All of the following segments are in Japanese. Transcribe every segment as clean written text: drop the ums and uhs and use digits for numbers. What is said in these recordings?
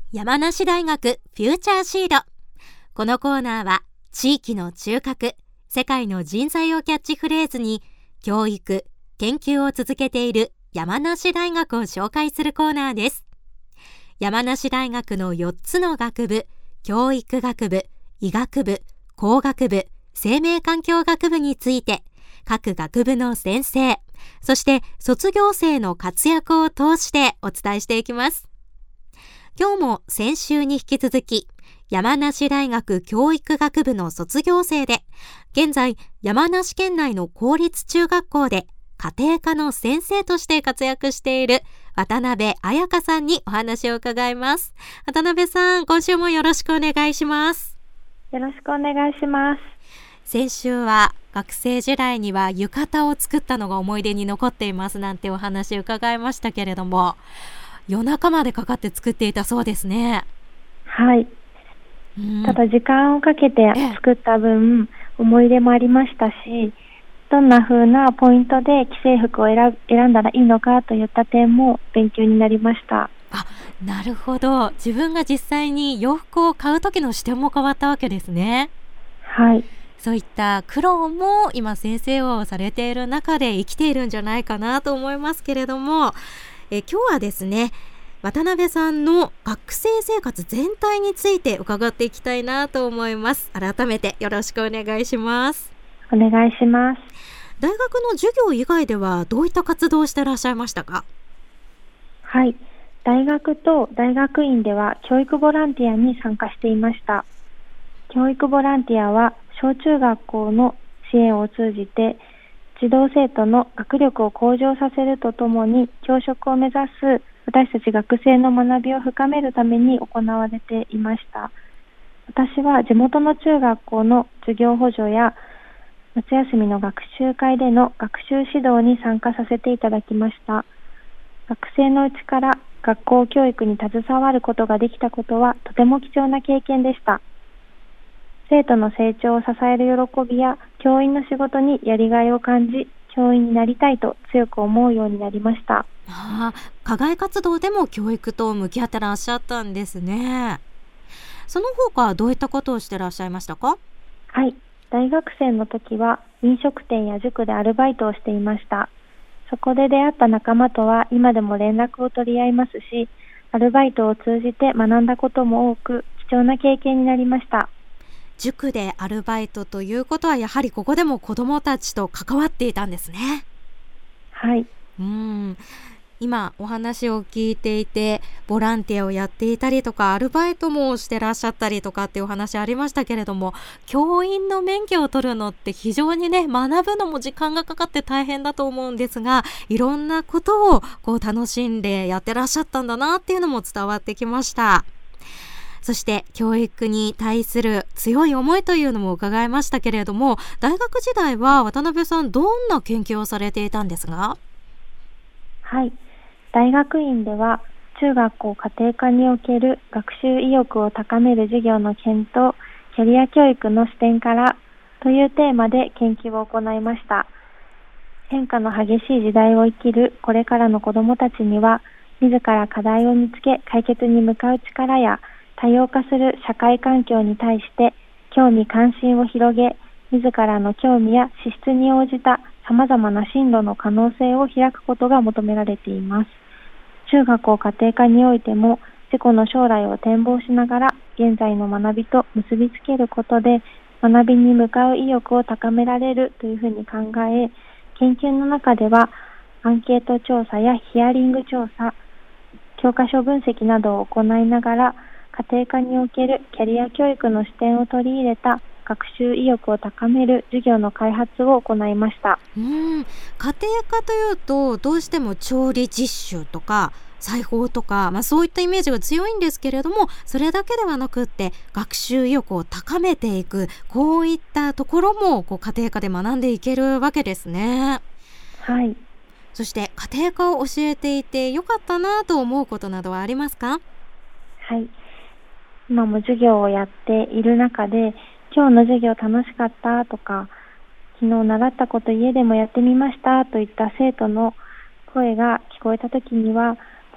山梨大学フューチャーシード。このコーナーは地域の中核、世界の人材をキャッチフレーズに教育、研究を続けている山梨大学を紹介するコーナーです。山梨大学の4つの学部、教育学部、医学部、工学部、生命環境学部について各学部の先生、そして卒業生の活躍を通してお伝えしていきます。今日も先週に引き続き山梨大学教育学部の卒業生で、現在山梨県内の公立中学校で家庭科の先生として活躍している渡辺彩香さんにお話を伺います。渡辺さん、今週もよろしくお願いします。 よろしくお願いします。 先週は学生時代には浴衣を作ったのが思い出に残っていますなんてお話を伺いましたけれども、夜中までかかって作っていたそうですね。 はい、ただ時間をかけて作った分、思い出もありましたし、どんな風なポイントで既製服を選んだらいいのかといった点も勉強になりました。 なるほど。自分が実際に洋服を買う時の視点も変わったわけですね。 はい。 そういった苦労も今先生をされている中で生きているんじゃないかなと思いますけれども、今日はですね、渡辺さんの学生生活全体について伺っていきたいなと思います。改めてよろしくお願いします。 お願いします。 大学の授業以外ではどういった活動をしてらっしゃいましたか？ はい、大学と大学院では教育ボランティアに参加していました。教育ボランティアは小中学校の支援を通じて児童生徒の学力を向上させるとともに教職を目指す私たち学生の学びを深めるために行われていました。私は地元の中学校の授業補助や夏休みの学習会での学習指導に参加させていただきました。学生のうちから学校教育に携わることができたことはとても貴重な経験でした。生徒の成長を支える喜びや教員の仕事にやりがいを感じ、教員になりたいと強く思うようになりました。 課外活動でも教育と向き合ってらっしゃったんですね。その他はどういったことをしてらっしゃいましたか？ はい、大学生の時は飲食店や塾でアルバイトをしていました。そこで出会った仲間とは今でも連絡を取り合いますし、アルバイトを通じて学んだことも多く貴重な経験になりました。 塾でアルバイトということはやはりここでも子どもたちと関わっていたんですね。 はい。 今お話を聞いていて、ボランティアをやっていたりとかアルバイトもしてらっしゃったりとかっていうお話ありましたけれども、教員の免許を取るのって非常にね、学ぶのも時間がかかって大変だと思うんですが、いろんなことを楽しんでやってらっしゃったんだなっていうのも伝わってきました。そして教育に対する強い思いというのも伺いましたけれども、大学時代は渡辺さんどんな研究をされていたんですが？ はい、大学院では中学校家庭科における学習意欲を高める授業の検討、キャリア教育の視点からというテーマで研究を行いました。変化の激しい時代を生きるこれからの子どもたちには、自ら課題を見つけ解決に向かう力や多様化する社会環境に対して興味関心を広げ、自らの興味や資質に応じた様々な進路の可能性を開くことが求められています。中学校家庭科においても自己の将来を展望しながら現在の学びと結びつけることで学びに向かう意欲を高められるというふうに考え、研究の中ではアンケート調査やヒアリング調査、教科書分析などを行いながら家庭科におけるキャリア教育の視点を取り入れた学習意欲を高める授業の開発を行いました。 家庭科というとどうしても調理実習とか裁縫とか、そういったイメージが強いんですけれども、それだけではなくって学習意欲を高めていく、こういったところも家庭科で学んでいけるわけですね。 はい。 そして家庭科を教えていてよかったなと思うことなどはありますか？ はい、今も授業をやっている中で、今日の授業楽しかったとか、昨日習ったこと家でもやってみましたといった生徒の声が聞こえたときには、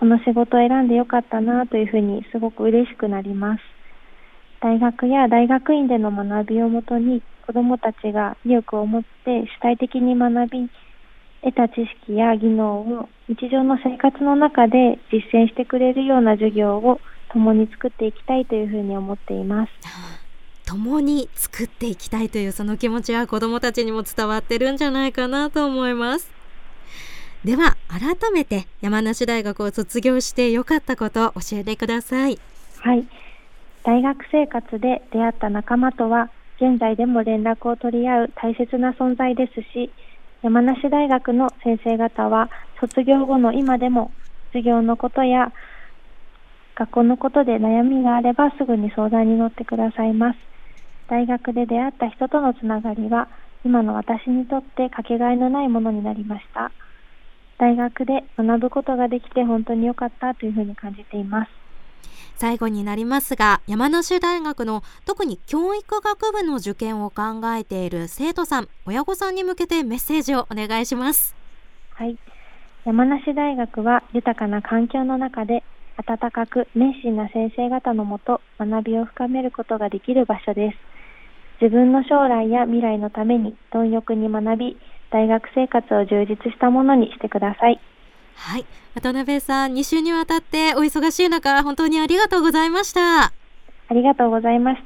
この仕事を選んでよかったなというふうにすごく嬉しくなります。大学や大学院での学びをもとに子どもたちが意欲を持って主体的に学び、得た知識や技能を日常の生活の中で実践してくれるような授業を共に作っていきたいというふうに思っています。 共に作っていきたいというその気持ちは子どもたちにも伝わってるんじゃないかなと思います。では改めて山梨大学を卒業してよかったことを教えてください。 はい、大学生活で出会った仲間とは現在でも連絡を取り合う大切な存在ですし、山梨大学の先生方は卒業後の今でも授業のことや学校のことで悩みがあればすぐに相談に乗ってくださいます。大学で出会った人とのつながりは今の私にとってかけがえのないものになりました。大学で学ぶことができて本当に良かったというふうに感じています。 最後になりますが、山梨大学の特に教育学部の受験を考えている生徒さん、親御さんに向けてメッセージをお願いします。 はい、山梨大学は豊かな環境の中で温かく熱心な先生方のもと学びを深めることができる場所です。自分の将来や未来のために貪欲に学び、大学生活を充実したものにしてください。 はい、渡辺さん、2週にわたってお忙しい中本当にありがとうございました。 ありがとうございました。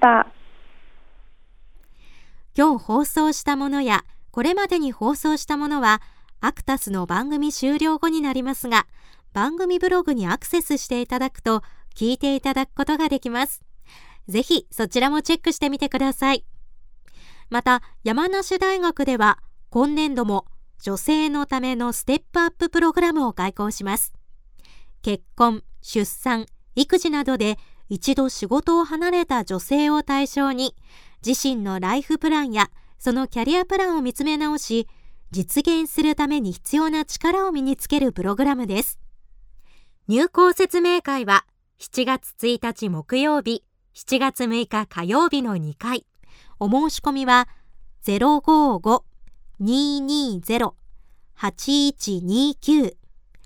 今日放送したものやこれまでに放送したものはアクタスの番組終了後になりますが、番組ブログにアクセスしていただくと聞いていただくことができます。ぜひそちらもチェックしてみてください。また山梨大学では今年度も女性のためのステップアッププログラムを開講します。結婚、出産、育児などで一度仕事を離れた女性を対象に自身のライフプランやそのキャリアプランを見つめ直し、実現するために必要な力を身につけるプログラムです。入校説明会は7月1日木曜日、7月6日火曜日の2回。お申し込みは 055-220-8129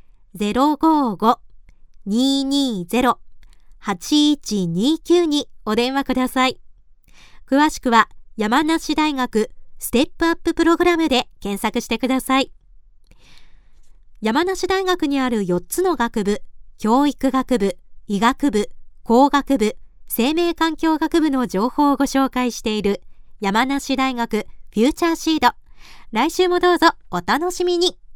055-220-8129 にお電話ください。詳しくは山梨大学ステップアッププログラムで検索してください。山梨大学にある4つの学部、教育学部、医学部、工学部、生命環境学部の情報をご紹介している山梨大学フューチャーシード。来週もどうぞお楽しみに。